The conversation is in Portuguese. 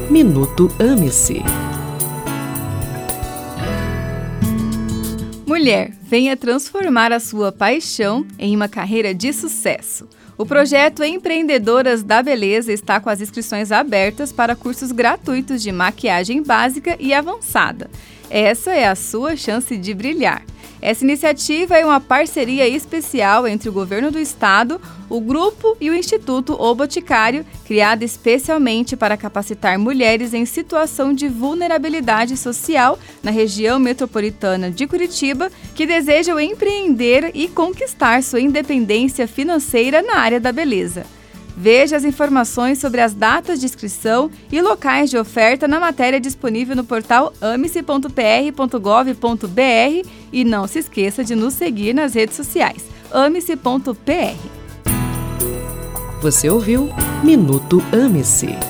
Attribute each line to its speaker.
Speaker 1: Minuto Ame-se.
Speaker 2: Mulher, venha transformar a sua paixão em uma carreira de sucesso. O projeto Empreendedoras da Beleza está com as inscrições abertas para cursos gratuitos de maquiagem básica e avançada. Essa é a sua chance de brilhar. Essa iniciativa é uma parceria especial entre o Governo do Estado, o Grupo e o Instituto O Boticário, criada especialmente para capacitar mulheres em situação de vulnerabilidade social na região metropolitana de Curitiba, que desejam empreender e conquistar sua independência financeira na área da beleza. Veja as informações sobre as datas de inscrição e locais de oferta na matéria disponível no portal ame-se.pr.gov.br e não se esqueça de nos seguir nas redes sociais. ame-se.pr.
Speaker 1: Você ouviu Minuto Ame-se.